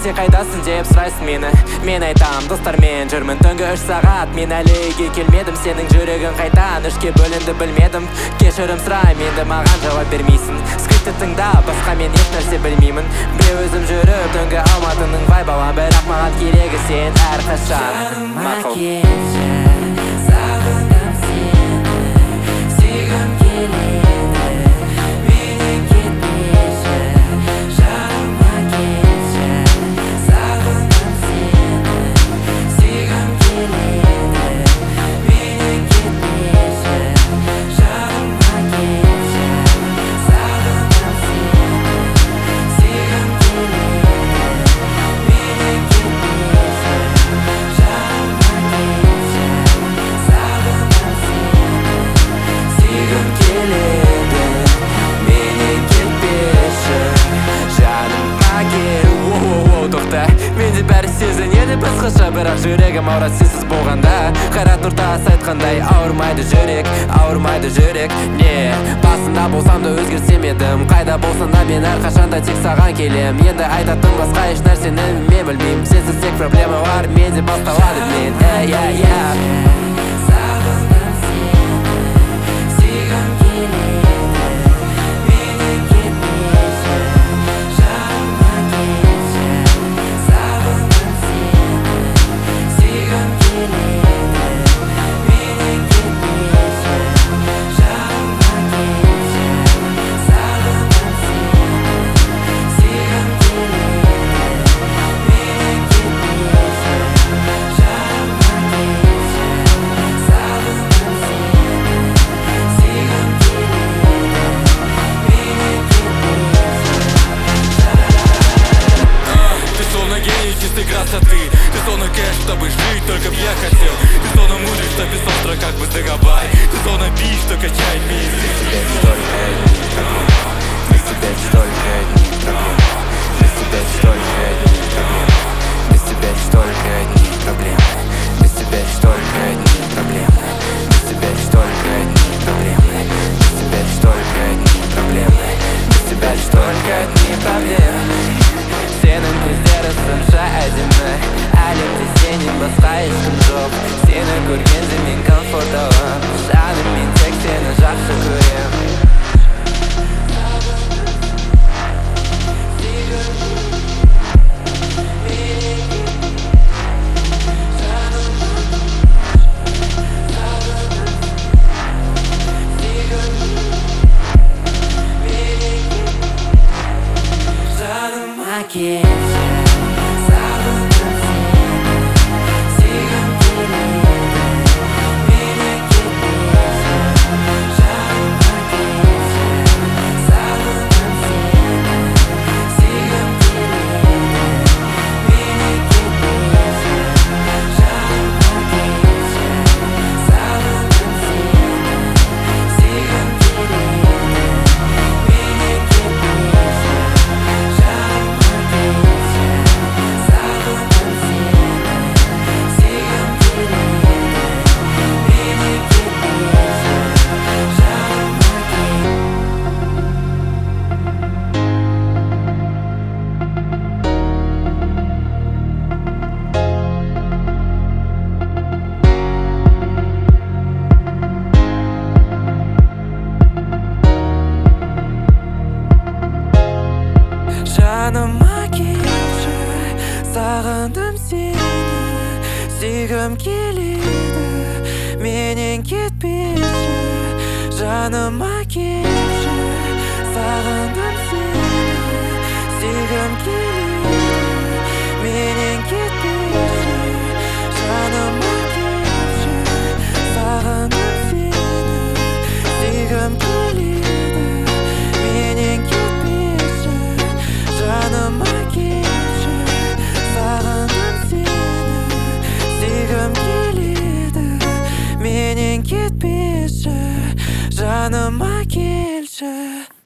Сен қайдасың деп сұрайсың мені. Мен айтам, достармен жүрмін түнгі 3 сағат. Мен әлі үйге келмедім, сенің жүрегің қайдан 3-ке бөлінді білмедім. Кешірім сұрайм, енді маған жауап бермейсің. Скриптті тыңдап, басқа мен еш нәрсе білмеймін. Біреу өзім жүріп түнгі Алматының вайбалан, бірақ маған керегі сен әрқашан. Жаныма келші, сағындым сені, сүйгім келеді, менен кетпеші. Жаныма келші, сағындым сені, сүйгім келеді, менен кетпеші. Жаныма келші, сағындым сені, сүйгім келеді, менен кетпеші. Жаныма келші, сағындым сені, сүйгім келеді, менен кетпеші. Жаныма кел, воу-воу-воу, тоқта. Менде бәрі сезінеді басқаша, бірақ жүрегім ауырады сенсіз болғанда. Қайрат Нұртас айтқандай, ауырмайды жүрек. Не, басында болсам да өзгерсем едім. Қайда болсам да мен әрқашанда тек саған келем. Енді айтатын басқа еш нәрсені мен білмеймін. Сенсіз тек проблемалар менде басталады мен. Сағындым сені, сүйгім келеді, менен кетпеші. Жаныма келші, сағындым сені, сүйгім келеді, менен кетпеші. Жаныма келші, сағындым сені, сүйгім келеді, менен кетпеші. Жаныма келші, сағындым сені, сүйгім келеді, менен кетпеші. Ты словно гений чистой красоты, ты словно кэш, чтобы жить, только б я хотел. Ты словно мудрый, что писал в строках бы Дагобай. Ты словно бич, что качает мир. Без тебя столько одних проблем. Без тебя столько одних проблем. Без тебя столько одних проблем. Без тебя столько одних проблем. Без тебя столько одних проблем. Без тебя столько одних проблем. Без тебя столько одних проблем. Сенің көздері сонша әдемі, әлемде сенен басқа ешкім жоқ. Сені көргенде мен комфортталам, жаным мен тек сені жақсы көрем. Жаныма келші, сағындым сені, сүйгім келеді, менен кетпеші. Жаныма келші, сағындым сені, сүйгім келеді, менен кетпеші. Жаныма келші, сағындым сені, сүйгім келеді, менен кетпеші. Жаныма келші, сағындым сені, сүйгім келеді, менен кетпеші. Жаныма келші, сағындым сені, сүйгім келеді, менен кетпеші. Жаныма келші, сағындым сені, сүйгім келеді, менен кетпеші. Жаныма келші, сағындым сені, сүйгім келеді, менен кетпеші. Жаныма келші, сағындым сені, сүйгім келеді, менен кетпеші. Жаныма келші.